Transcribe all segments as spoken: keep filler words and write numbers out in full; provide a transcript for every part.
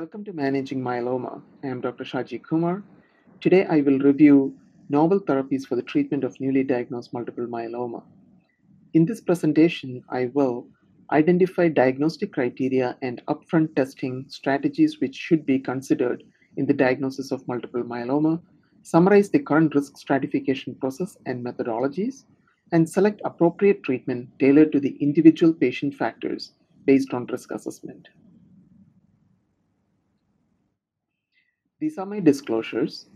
Welcome to Managing Myeloma. I am Doctor Shaji Kumar. Today I will review novel therapies for the treatment of newly diagnosed multiple myeloma. In this presentation, I will identify diagnostic criteria and upfront testing strategies which should be considered in the diagnosis of multiple myeloma, summarize the current risk stratification process and methodologies, and select appropriate treatment tailored to the individual patient factors based on risk assessment. These are my disclosures.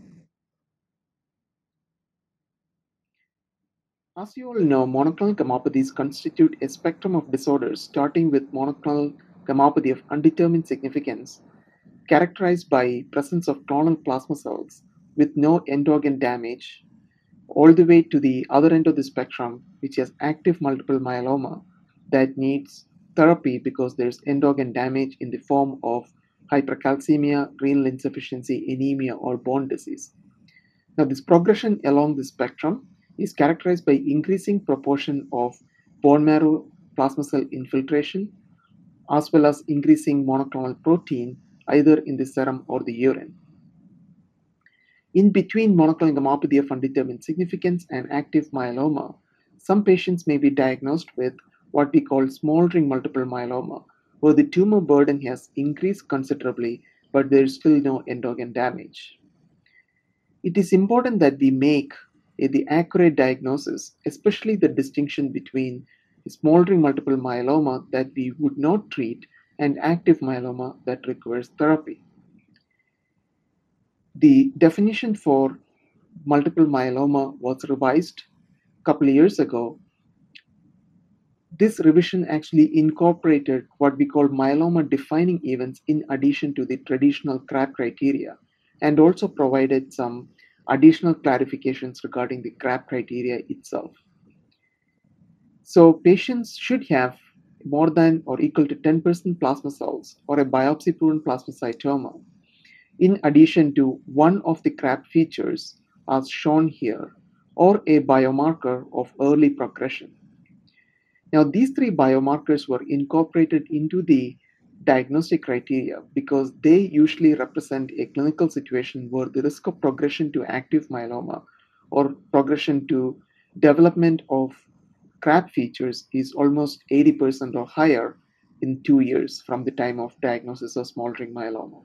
As you all know, monoclonal gammopathies constitute a spectrum of disorders starting with monoclonal gammopathy of undetermined significance, characterized by presence of clonal plasma cells with no end organ damage, all the way to the other end of the spectrum, which has active multiple myeloma that needs therapy because there's end organ damage in the form of hypercalcemia, renal insufficiency, anemia, or bone disease. Now, this progression along the spectrum is characterized by increasing proportion of bone marrow plasma cell infiltration as well as increasing monoclonal protein either in the serum or the urine. In between monoclonal gammopathy of undetermined significance and active myeloma, some patients may be diagnosed with what we call smoldering multiple myeloma, where the tumor burden has increased considerably, but there is still no end organ damage. It is important that we make a, the accurate diagnosis, especially the distinction between smoldering multiple myeloma that we would not treat and active myeloma that requires therapy. The definition for multiple myeloma was revised a couple of years ago. This revision actually incorporated what we call myeloma defining events in addition to the traditional C R A B criteria, and also provided some additional clarifications regarding the C R A B criteria itself. So patients should have more than or equal to ten percent plasma cells or a biopsy-proven plasmacytoma, in addition to one of the C R A B features as shown here, or a biomarker of early progression. Now, these three biomarkers were incorporated into the diagnostic criteria because they usually represent a clinical situation where the risk of progression to active myeloma or progression to development of C R A B features is almost eighty percent or higher in two years from the time of diagnosis of smoldering myeloma.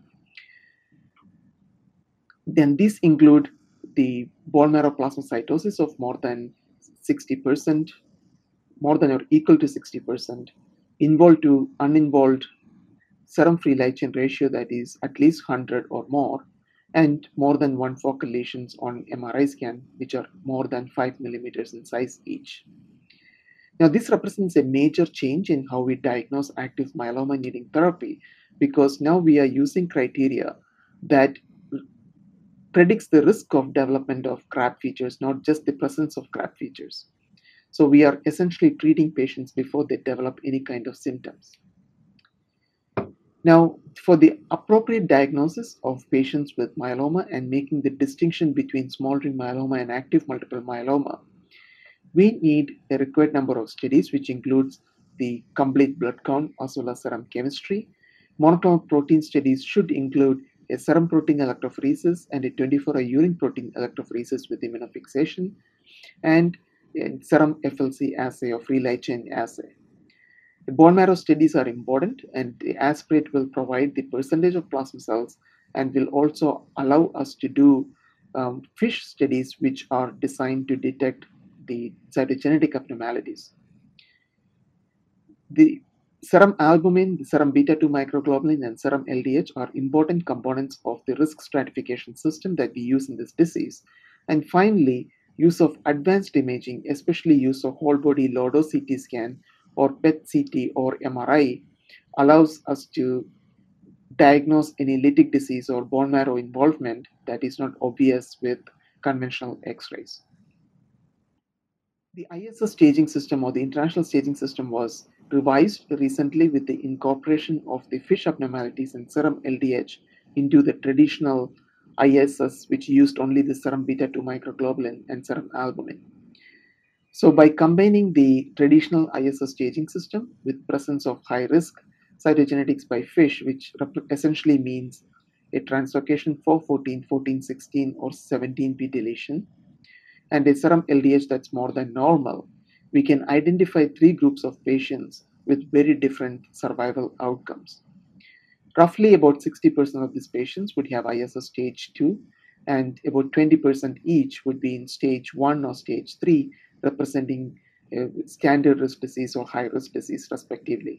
Then these include the bone marrow plasmacytosis of more than sixty percent, more than or equal to sixty percent, involved to uninvolved serum free light chain ratio that is at least one hundred or more, and more than one focal lesions on M R I scan, which are more than five millimeters in size each. Now, this represents a major change in how we diagnose active myeloma needing therapy because now we are using criteria that predicts the risk of development of C R A B features, not just the presence of C R A B features. So we are essentially treating patients before they develop any kind of symptoms. Now, for the appropriate diagnosis of patients with myeloma and making the distinction between smoldering myeloma and active multiple myeloma, we need a required number of studies, which includes the complete blood count as well as serum chemistry. Monoclonal protein studies should include a serum protein electrophoresis and a twenty-four hour urine protein electrophoresis with immunofixation, and a serum F L C assay or free light chain assay. The bone marrow studies are important, and the aspirate will provide the percentage of plasma cells and will also allow us to do um, FISH studies, which are designed to detect the cytogenetic abnormalities. The serum albumin, the serum beta two microglobulin, and serum L D H are important components of the risk stratification system that we use in this disease. And finally, use of advanced imaging, especially use of whole body low-dose C T scan or P E T C T or M R I, allows us to diagnose any lytic disease or bone marrow involvement that is not obvious with conventional X-rays. The I S S staging system or the international staging system was revised recently with the incorporation of the FISH abnormalities and serum L D H into the traditional I S S, which used only the serum beta two microglobulin and serum albumin. So by combining the traditional I S S staging system with presence of high risk cytogenetics by FISH, which essentially means a translocation four fourteen, fourteen sixteen, or seventeen p deletion, and a serum L D H that's more than normal, we can identify three groups of patients with very different survival outcomes. Roughly about sixty percent of these patients would have I S S stage two, and about twenty percent each would be in stage one or stage three, representing uh, standard risk disease or high risk disease, respectively.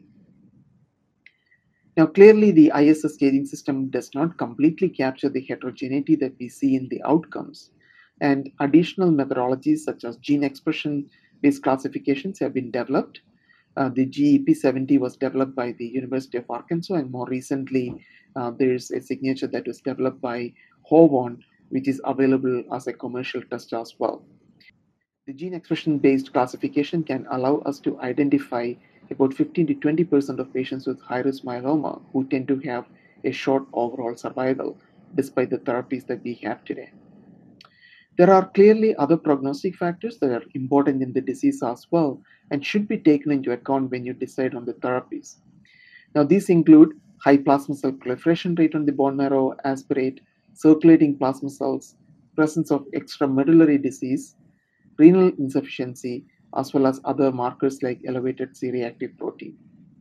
Now, clearly, the I S S staging system does not completely capture the heterogeneity that we see in the outcomes, and additional methodologies such as gene expression based classifications have been developed. Uh, the G E P seventy was developed by the University of Arkansas, and more recently, uh, there's a signature that was developed by Hovon, which is available as a commercial test as well. The gene expression based classification can allow us to identify about fifteen to twenty percent of patients with high risk myeloma who tend to have a short overall survival despite the therapies that we have today. There are clearly other prognostic factors that are important in the disease as well and should be taken into account when you decide on the therapies. Now, these include high plasma cell proliferation rate on the bone marrow aspirate, circulating plasma cells, presence of extramedullary disease, renal insufficiency, as well as other markers like elevated C-reactive protein.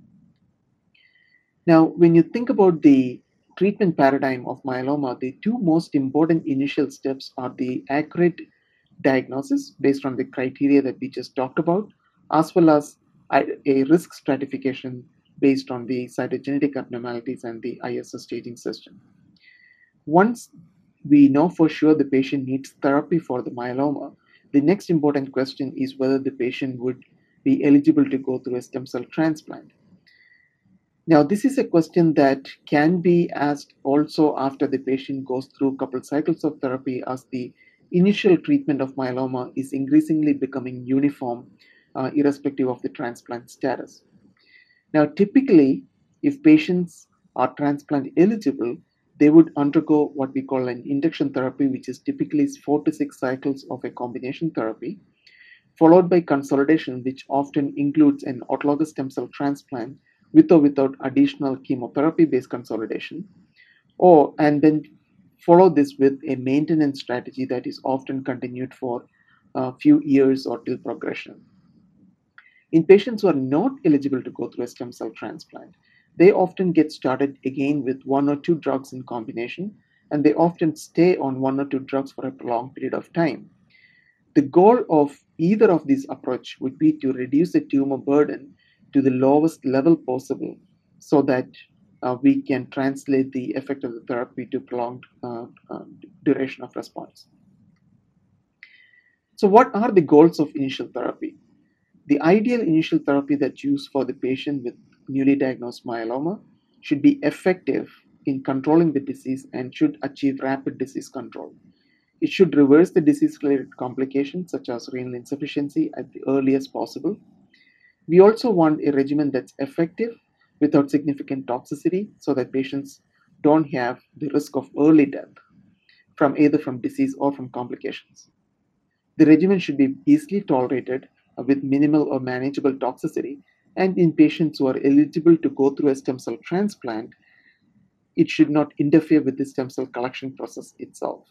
Now, when you think about the treatment paradigm of myeloma, the two most important initial steps are the accurate diagnosis based on the criteria that we just talked about, as well as a risk stratification based on the cytogenetic abnormalities and the I S S staging system. Once we know for sure the patient needs therapy for the myeloma, the next important question is whether the patient would be eligible to go through a stem cell transplant. Now, this is a question that can be asked also after the patient goes through a couple cycles of therapy, as the initial treatment of myeloma is increasingly becoming uniform, uh, irrespective of the transplant status. Now, typically, if patients are transplant eligible, they would undergo what we call an induction therapy, which is typically four to six cycles of a combination therapy, followed by consolidation, which often includes an autologous stem cell transplant with or without additional chemotherapy-based consolidation, or and then follow this with a maintenance strategy that is often continued for a few years or till progression. In patients who are not eligible to go through a stem cell transplant, they often get started again with one or two drugs in combination, and they often stay on one or two drugs for a prolonged period of time. The goal of either of these approaches would be to reduce the tumor burden to the lowest level possible so that uh, we can translate the effect of the therapy to prolonged uh, uh, duration of response. So, what are the goals of initial therapy? The ideal initial therapy that's used for the patient with newly diagnosed myeloma should be effective in controlling the disease and should achieve rapid disease control. It should reverse the disease-related complications such as renal insufficiency at the earliest possible. We also want a regimen that's effective without significant toxicity so that patients don't have the risk of early death from either from disease or from complications. The regimen should be easily tolerated uh, with minimal or manageable toxicity, and in patients who are eligible to go through a stem cell transplant, it should not interfere with the stem cell collection process itself.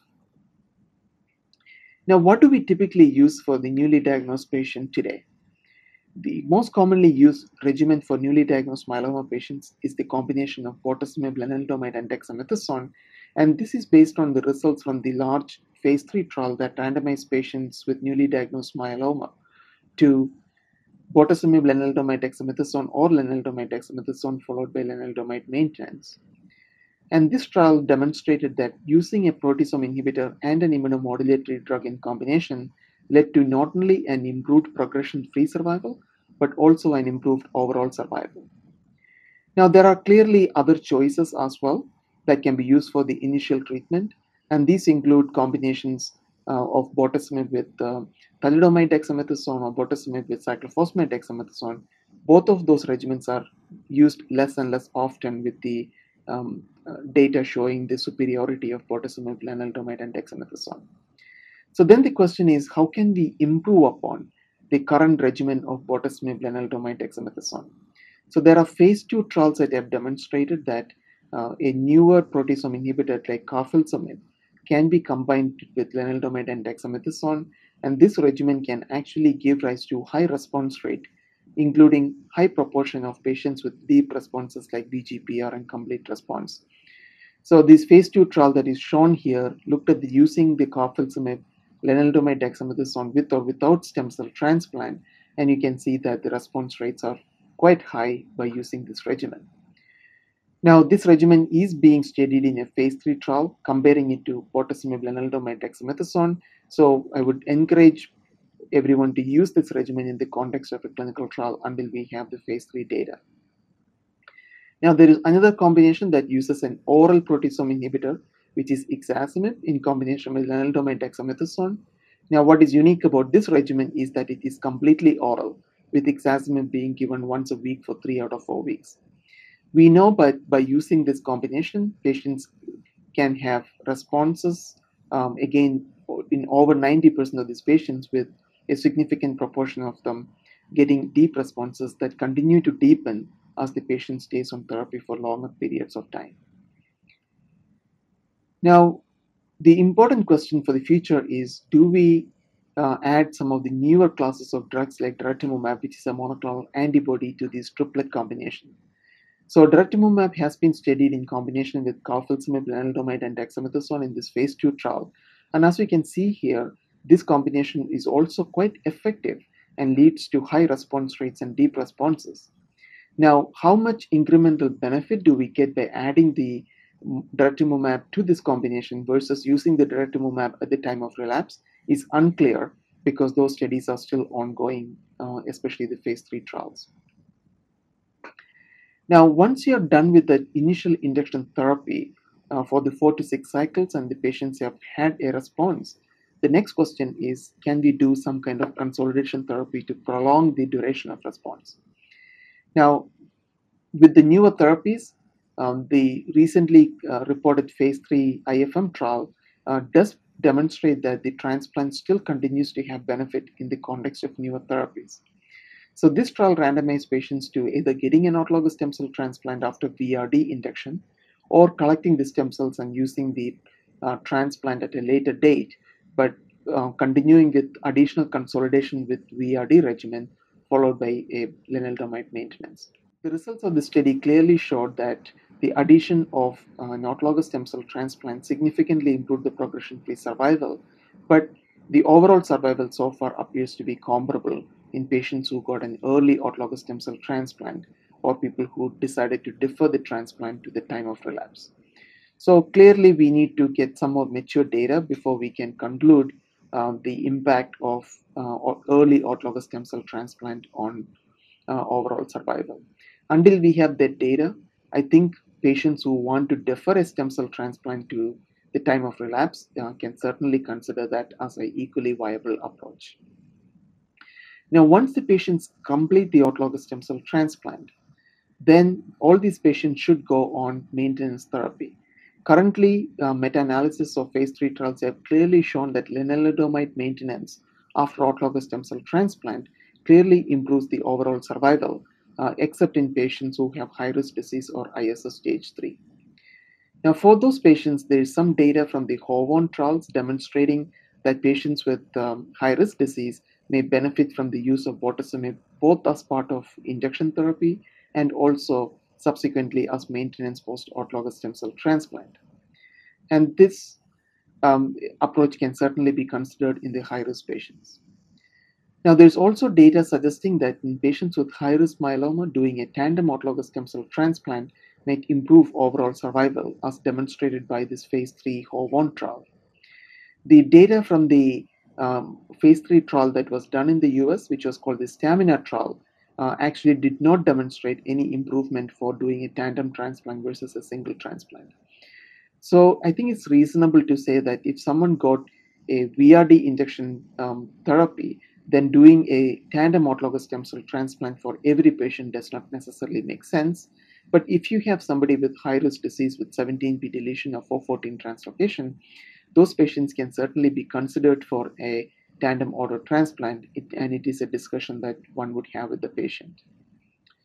Now, what do we typically use for the newly diagnosed patient today? The most commonly used regimen for newly diagnosed myeloma patients is the combination of bortezomib, lenalidomide, and dexamethasone, and this is based on the results from the large phase three trial that randomized patients with newly diagnosed myeloma to bortezomib, lenalidomide, dexamethasone, or lenalidomide, dexamethasone followed by lenalidomide maintenance. And this trial demonstrated that using a proteasome inhibitor and an immunomodulatory drug in combination led to not only an improved progression-free survival, but also an improved overall survival. Now, there are clearly other choices as well that can be used for the initial treatment, and these include combinations uh, of bortezomib with uh, thalidomide dexamethasone or bortezomib with cyclophosphamide dexamethasone. Both of those regimens are used less and less often, with the um, uh, data showing the superiority of bortezomib, lenalidomide, and dexamethasone. So then the question is, how can we improve upon the current regimen of bortezomib, lenalidomide, dexamethasone? So there are phase two trials that have demonstrated that uh, a newer proteasome inhibitor like carfilzomib can be combined with lenalidomide and dexamethasone, and this regimen can actually give rise to high response rate, including high proportion of patients with deep responses like V G P R and complete response. So this phase two trial that is shown here looked at the using the carfilzomib, lenalidomide, dexamethasone with or without stem cell transplant, and you can see that the response rates are quite high by using this regimen. Now, this regimen is being studied in a phase three trial, comparing it to bortezomib, lenalidomide, dexamethasone. So I would encourage everyone to use this regimen in the context of a clinical trial until we have the phase three data. Now, there is another combination that uses an oral proteasome inhibitor, which is ixazomib in combination with lenalidomide dexamethasone. Now, what is unique about this regimen is that it is completely oral, with ixazomib being given once a week for three out of four weeks. We know by, by using this combination, patients can have responses, um, again, in over ninety percent of these patients, with a significant proportion of them getting deep responses that continue to deepen as the patient stays on therapy for longer periods of time. Now, the important question for the future is, do we uh, add some of the newer classes of drugs like daratumumab, which is a monoclonal antibody, to this triplet combination? So daratumumab has been studied in combination with carfilzomib, lenalidomide, and dexamethasone in this phase two trial. And as we can see here, this combination is also quite effective and leads to high response rates and deep responses. Now, how much incremental benefit do we get by adding the daratumumab to this combination versus using the daratumumab at the time of relapse is unclear, because those studies are still ongoing, uh, especially the phase three trials. Now, once you're done with the initial induction therapy uh, for the four to six cycles and the patients have had a response, the next question is, can we do some kind of consolidation therapy to prolong the duration of response? Now, with the newer therapies, um, the recently uh, reported phase three I F M trial uh, does demonstrate that the transplant still continues to have benefit in the context of newer therapies. So this trial randomized patients to either getting an autologous stem cell transplant after V R D induction, or collecting the stem cells and using the uh, transplant at a later date, but uh, continuing with additional consolidation with V R D regimen followed by a lenalidomide maintenance. The results of the study clearly showed that the addition of uh, an autologous stem cell transplant significantly improved the progression-free survival, but the overall survival so far appears to be comparable in patients who got an early autologous stem cell transplant or people who decided to defer the transplant to the time of relapse. So clearly, we need to get some more mature data before we can conclude uh, the impact of uh, early autologous stem cell transplant on uh, overall survival. Until we have that data, I think patients who want to defer a stem cell transplant to the time of relapse uh, can certainly consider that as an equally viable approach. Now, once the patients complete the autologous stem cell transplant, then all these patients should go on maintenance therapy. Currently, uh, meta-analysis of phase three trials have clearly shown that lenalidomide maintenance after autologous stem cell transplant clearly improves the overall survival, uh, except in patients who have high-risk disease or I S S stage three. Now, for those patients, there is some data from the HOVON trials demonstrating that patients with um, high-risk disease may benefit from the use of bortezomib both as part of induction therapy and also subsequently as maintenance post-autologous stem cell transplant. And this um, approach can certainly be considered in the high-risk patients. Now, there's also data suggesting that in patients with high-risk myeloma, doing a tandem autologous stem cell transplant might improve overall survival, as demonstrated by this phase three HOVON trial. The data from the um, phase three trial that was done in the U S, which was called the STAMINA trial, uh, actually did not demonstrate any improvement for doing a tandem transplant versus a single transplant. So I think it's reasonable to say that if someone got a V R D injection um, therapy, then doing a tandem autologous stem cell transplant for every patient does not necessarily make sense. But if you have somebody with high-risk disease with seventeen p deletion or four fourteen translocation, those patients can certainly be considered for a tandem auto transplant, it, and it is a discussion that one would have with the patient.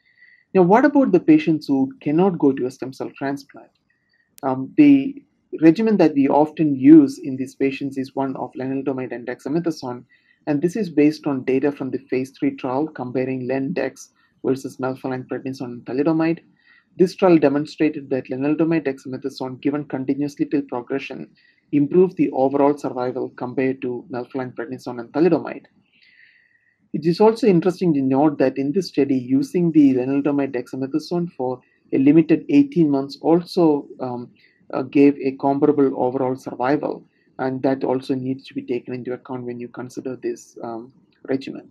Now, what about the patients who cannot go to a stem cell transplant? Um, the regimen that we often use in these patients is one of lenalidomide and dexamethasone, and this is based on data from the phase three trial comparing len-dex versus melphalan, prednisone, and thalidomide. This trial demonstrated that lenalidomide dexamethasone given continuously till progression improved the overall survival compared to melphalan, prednisone, and thalidomide. It is also interesting to note that in this study, using the lenalidomide dexamethasone for a limited eighteen months also um, uh, gave a comparable overall survival, and that also needs to be taken into account when you consider this um, regimen.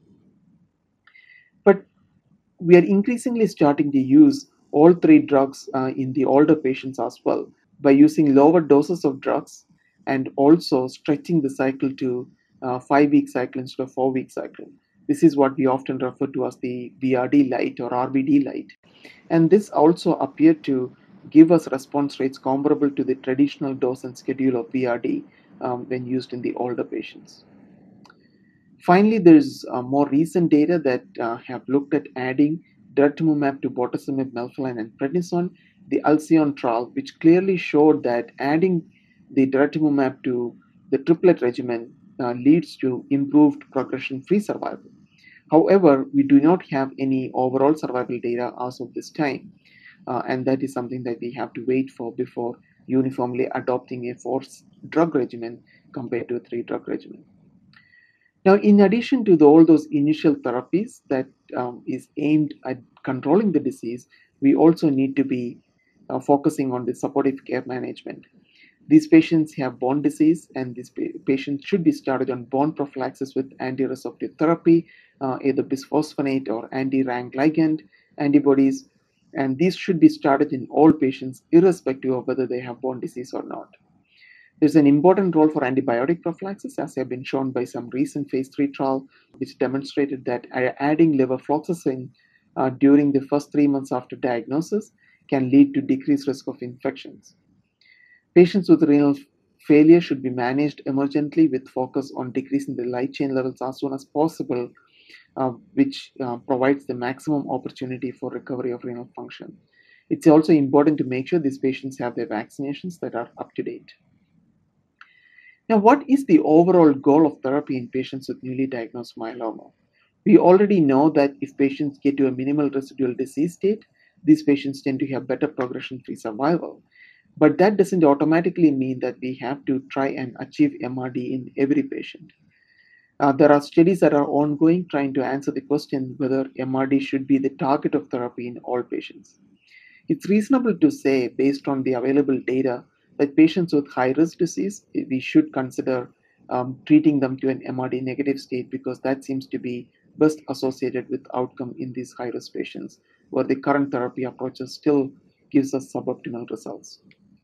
But we are increasingly starting to use all three drugs uh, in the older patients as well by using lower doses of drugs and also stretching the cycle to uh, five week cycle instead of four week cycle. This is what we often refer to as the V R D light or R B D light. And this also appeared to give us response rates comparable to the traditional dose and schedule of V R D um, when used in the older patients. Finally, there's uh, more recent data that uh, have looked at adding daratumumab to bortezomib, melphalan, and prednisone, the Alcyon trial, which clearly showed that adding the daratumumab to the triplet regimen uh, leads to improved progression-free survival. However, we do not have any overall survival data as of this time, uh, and that is something that we have to wait for before uniformly adopting a four-drug regimen compared to a three-drug regimen. Now, in addition to the, all those initial therapies that um, is aimed at controlling the disease, we also need to be uh, focusing on the supportive care management. These patients have bone disease, and these pa- patients should be started on bone prophylaxis with anti-resorptive therapy, uh, either bisphosphonate or anti-rank ligand antibodies, and these should be started in all patients, irrespective of whether they have bone disease or not. There's an important role for antibiotic prophylaxis, as have been shown by some recent phase three trial, which demonstrated that adding levofloxacin uh, during the first three months after diagnosis can lead to decreased risk of infections. Patients with renal failure should be managed emergently with focus on decreasing the light chain levels as soon as possible, uh, which uh, provides the maximum opportunity for recovery of renal function. It's also important to make sure these patients have their vaccinations that are up to date. Now, what is the overall goal of therapy in patients with newly diagnosed myeloma? We already know that if patients get to a minimal residual disease state, these patients tend to have better progression free survival. But that doesn't automatically mean that we have to try and achieve M R D in every patient. Uh, there are studies that are ongoing trying to answer the question whether M R D should be the target of therapy in all patients. It's reasonable to say, based on the available data, that patients with high risk disease, we should consider um, treating them to an M R D negative state because that seems to be best associated with outcome in these high risk patients, where the current therapy approaches still gives us suboptimal results.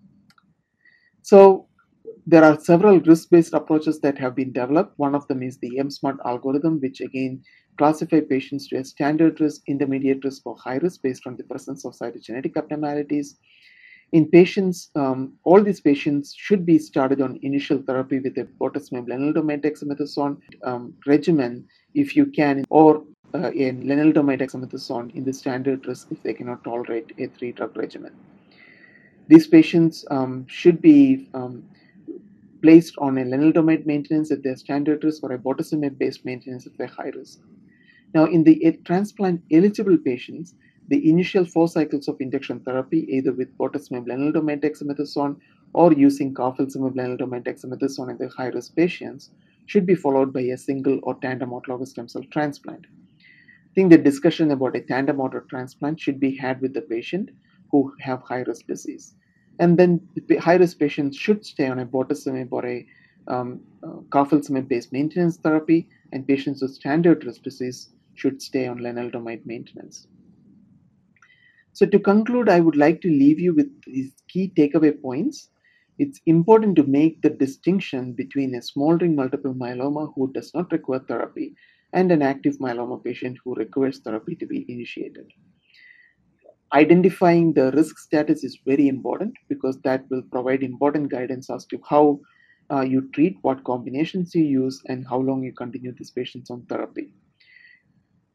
So there are several risk-based approaches that have been developed. One of them is the M-SMART algorithm, which again classify patients to a standard risk, intermediate risk, or high risk based on the presence of cytogenetic abnormalities. In patients, um, all these patients should be started on initial therapy with a bortezomib, lenalidomide, dexamethasone um, regimen if you can, or uh, a lenalidomide, dexamethasone in the standard risk if they cannot tolerate a three-drug regimen. These patients um, should be um, placed on a lenalidomide maintenance if they're standard risk or a bortezomib-based maintenance if they're high risk. Now, in the transplant eligible patients, the initial four cycles of induction therapy, either with bortezomib, lenalidomide, dexamethasone, or using carfilzomib, lenalidomide, dexamethasone in the high risk patients, should be followed by a single or tandem autologous stem cell transplant. I think the discussion about a tandem auto transplant should be had with the patient who have high risk disease. And then the high risk patients should stay on a bortezomib or a um, uh, carfilzomib based maintenance therapy, and patients with standard risk disease should stay on lenalidomide maintenance. So, to conclude, I would like to leave you with these key takeaway points. It's important to make the distinction between a smoldering multiple myeloma who does not require therapy and an active myeloma patient who requires therapy to be initiated. Identifying the risk status is very important because that will provide important guidance as to how uh, you treat, what combinations you use, and how long you continue these patients on therapy.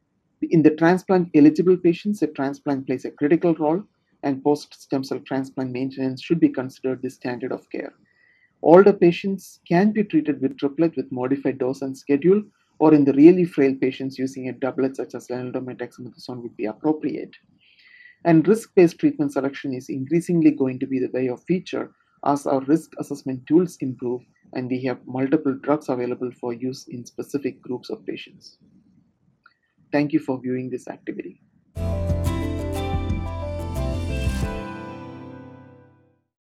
in the transplant eligible patients, a transplant plays a critical role, and post stem cell transplant maintenance should be considered the standard of care. Older patients can be treated with triplet with modified dose and schedule, or in the really frail patients, using a doublet such as lenalidomide dexamethasone would be appropriate. And risk-based treatment selection is increasingly going to be the way of future as our risk assessment tools improve and we have multiple drugs available for use in specific groups of patients. Thank you for viewing this activity.